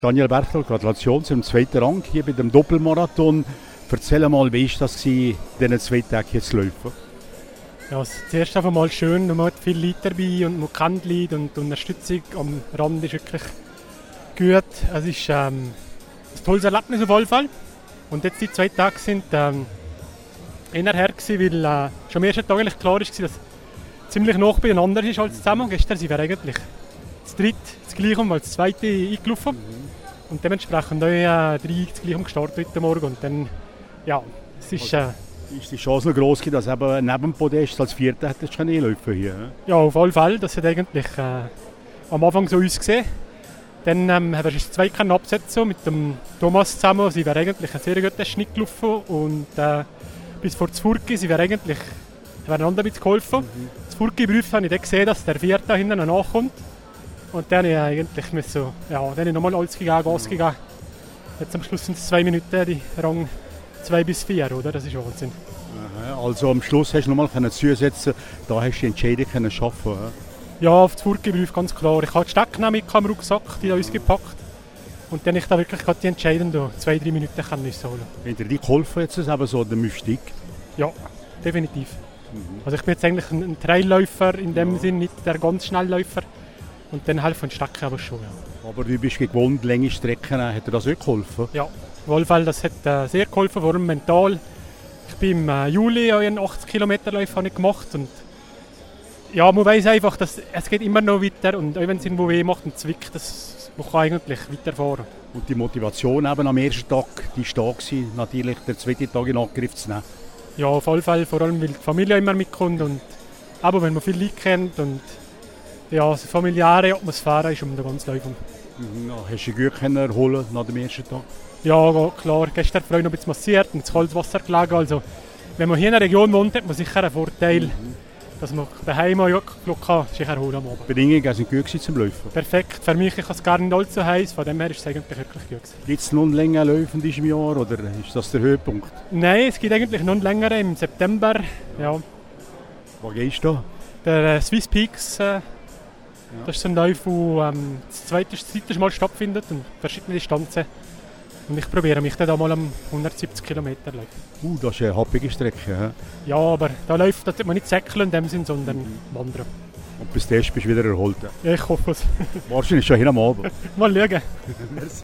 Daniel Berchtold, Gratulation zum zweiten Rang hier bei dem Doppelmarathon. Erzähl mal, wie war das, diesen 2 Tagen hier zu laufen? Ja, zuerst einmal schön, man hat viele Leute dabei und man kennt Leute und die Unterstützung am Rand ist wirklich gut. Es ist ein tolles Erlebnis auf jeden Fall. Und jetzt die 2 Tage sind eher her gewesen, weil schon am ersten Tag eigentlich klar war, dass es ziemlich nah beieinander ist als zusammen. Gestern sind wir eigentlich das dritte, das gleiche als das zweite eingelaufen. Und dementsprechend auch 3 das gleiche gestartet heute Morgen. Und dann, ja, es ist... Ist die Chance noch gross, dass eben neben dem Podest als Vierter hättest du einlaufen hier? Ja, auf alle Fälle. Das hat eigentlich am Anfang so ausgesehen. Dann haben wir 2 Absätze mit dem Thomas zusammen. Sie wäre eigentlich ein sehr guter Schnitt gelaufen. Und bis vor Zfurgi sind wir eigentlich einander ein bisschen geholfen. Zfurgi-Prüf habe ich dann gesehen, dass der Vierte hinten nachkommt. Und dann habe ich eigentlich nochmal alles gegeben, Gas gegeben. Jetzt am Schluss sind es 2 Minuten, die Rang 2 bis 4, oder? Das ist Wahnsinn. Also am Schluss hast du nochmal zusetzen, da hast du die Entscheidung schaffen. Ja, auf die Furtgeprüf ganz klar. Ich habe die Stecken mit am Rucksack, die da ausgepackt. Und dann habe ich da wirklich die entscheidenden 2-3 Minuten holen. Hat dir die geholfen jetzt eben so der Mystik? Ja, definitiv. Also ich bin jetzt eigentlich ein Trailläufer, in dem Sinn nicht der ganz Schnellläufer. Und dann helfen die Stecken aber schon. Ja. Aber du bist gewohnt, lange Strecken, hat dir das auch geholfen? Ja, auf jeden Fall, das hat sehr geholfen, vor allem mental. Ich bin im Juli einen 80-Kilometer-Lauf gemacht und ja, man weiss einfach, dass es geht immer noch weiter und auch wenn es irgendwo weh macht und zwickt, man kann eigentlich weiterfahren. Und die Motivation eben am ersten Tag, die war da, natürlich den zweiten Tag in Angriff zu nehmen? Ja, auf jeden Fall, vor allem weil die Familie immer mitkommt und aber wenn man viele Leute kennt und ja, also familiäre Atmosphäre ist um den ganzen Lauf. Hast du dich gut erholen nach dem ersten Tag? Ja, klar. Gestern habe ich noch ein bisschen massiert und ins kaltes Wasser gelegen. Also, wenn man hier in einer Region wohnt, hat man sicher einen Vorteil, dass man daheim auch Glück kann, sich erholen am Abend. Die Bedingungen sind gut zum Laufen? Perfekt. Für mich, ich habe es gar nicht allzu heiß, von dem her ist es eigentlich wirklich gut. Gibt es noch einen längeren Lauf in diesem Jahr oder ist das der Höhepunkt? Nein, es gibt eigentlich noch einen längeren im September. Ja. Wo gehst du? Der Swiss Peaks. Das ist so ein Lauf, der das zweite Mal stattfindet und verschiedene Distanzen. Und ich probiere mich dann mal am 170 Kilometer laufen. Das ist eine happige Strecke. Ja, aber da tut man nicht säckeln in dem Sinn, sondern wandern. Und bis dahin bist du wieder erholt? Ja, ich hoffe es. Wahrscheinlich schon hin am Abend. Mal schauen.